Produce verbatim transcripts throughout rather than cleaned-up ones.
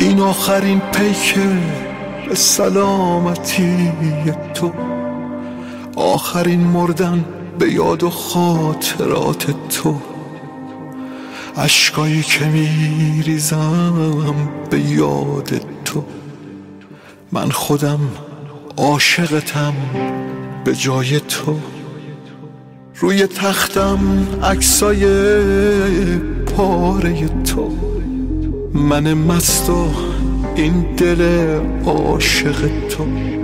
این آخرین پیک به سلامتی تو، آخرین مردن به یاد و خاطرات تو، اشکایی که میریزم به یاد تو. من خودم عاشقتم به جای تو، روی تختم عکسای پاره تو، من مست و این دل عاشق تو،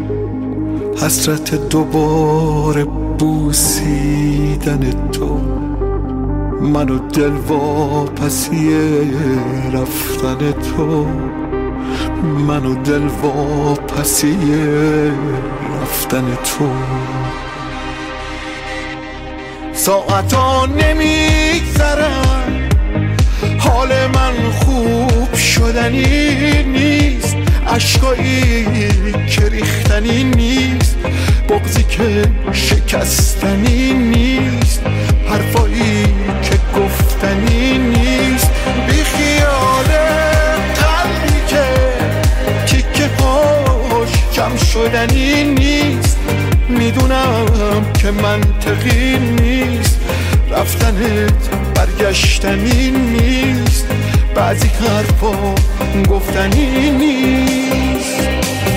حسرت دوباره بوسیدن تو، من و دل واپسی رفتن تو، من و دل واپسی رفتن تو. ساعتا نمیگذرن، حال من خوب شدنی نیست، اشکایی که ریختنی نیست، بغضی که شکستنی نیست، حرفایی که گفتنی نیست، بی خیال قلبی که تیکه هاش جمع شدنی نیست. میدونم که منطقی نیست، رفتنت برگشتنی نیست، بعضی حرفا گفتنی نیست.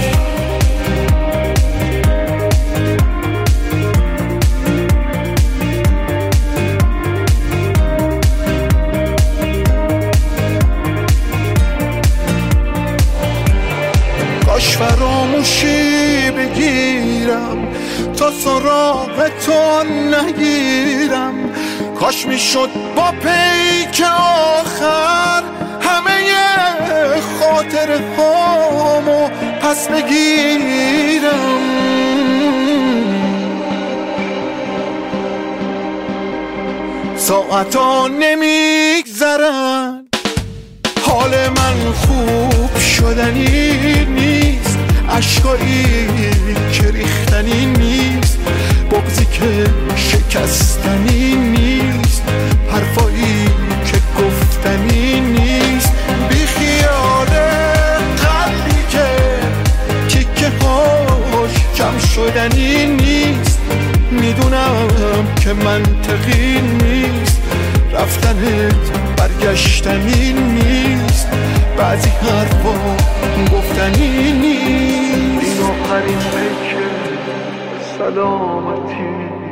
کاش فراموشی بگیرم تا سراغ تو نگیرم، کاش میشد با پیک آخر همه خاطر هامو پس بگیرم. ساعتا نمیگذرن، حال من خوب شدنی نیست، اشکایی که ریختنی نیست، بغضی که شکستنی نیست، حرفایی که گفتنی نیست، بی خیال قلبی که تیکه هاش جمع شدنی نیست. میدونم که منطقی نیست، رفتنت برگشتنی نیست، بعضی حرفا گفتنی نیست. این آخرین پیک سلامتی